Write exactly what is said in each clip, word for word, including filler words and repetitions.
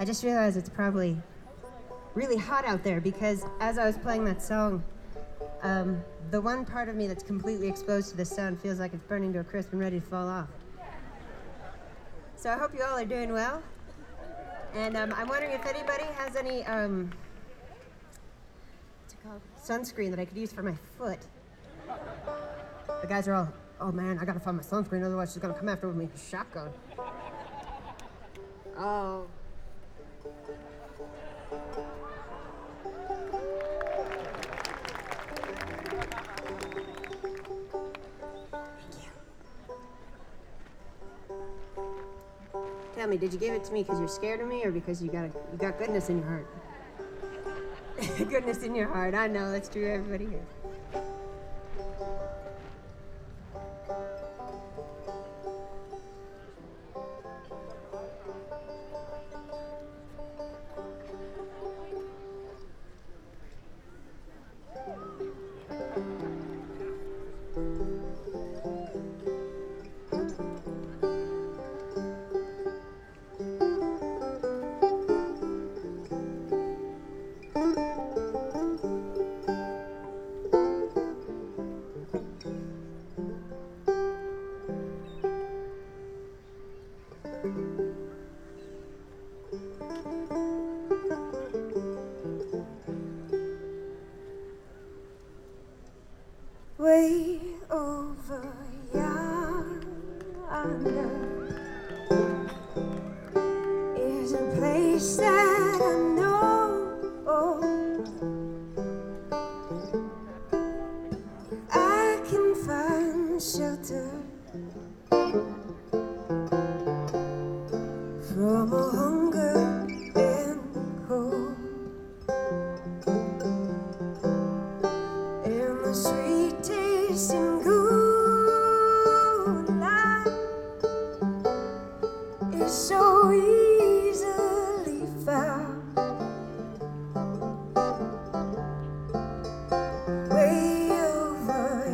I just realized it's probably really hot out there because as I was playing that song, um, the one part of me that's completely exposed to the sun feels like it's burning to a crisp and ready to fall off. So I hope you all are doing well. And um, I'm wondering if anybody has any um, what's it called? Sunscreen that I could use for my foot. The guys are all, oh man, I gotta find my sunscreen, otherwise she's gonna come after me with a shotgun. Oh. Tell me, did you give it to me because you're scared of me or because you got a, you got goodness in your heart? Goodness in your heart. I know, that's true, everybody here. Way over yonder is a place that I know. I can find shelter from a hunger and cold, and the sweet taste and good life is so easily found. Way over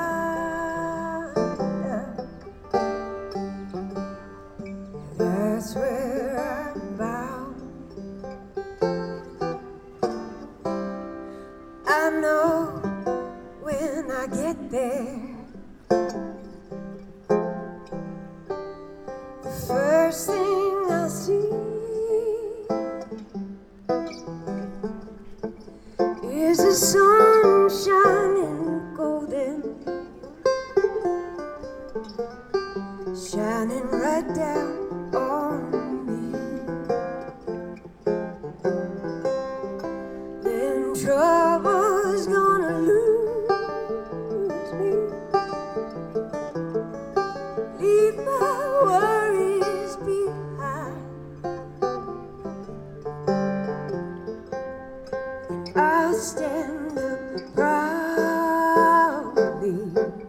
yonder, that's where I'm bound. I know when I get there, the first thing I see is the sun shining golden, shining right down on me. Then trouble's gonna lose me, leave my worries behind. I'll stand up proudly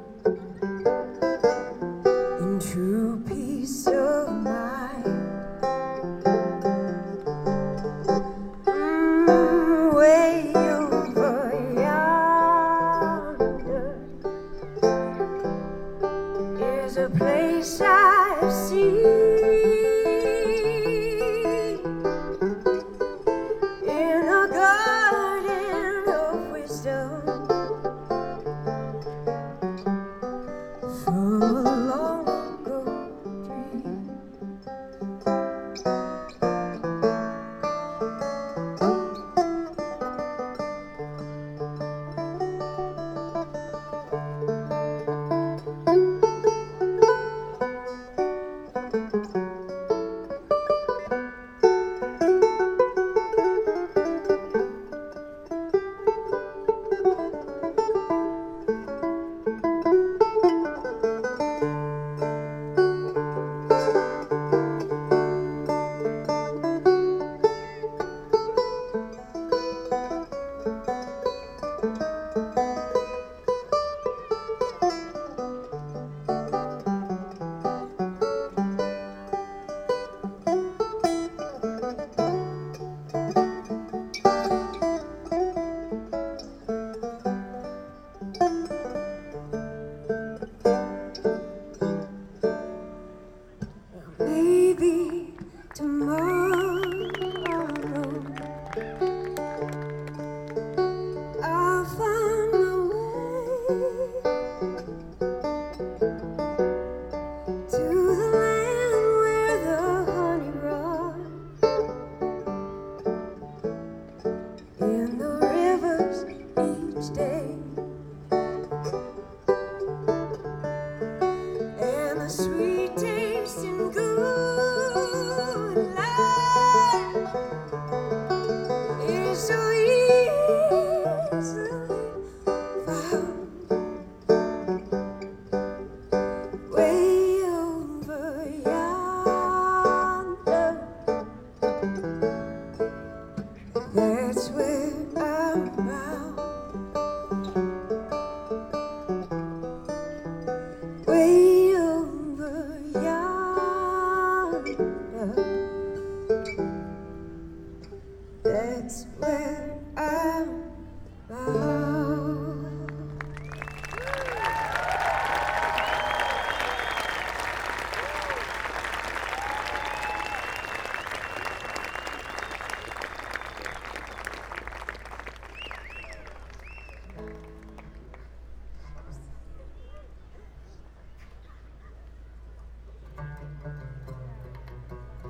in true peace of mind. Mm, way over yonder is a place I've seen in a garden of wisdom. password.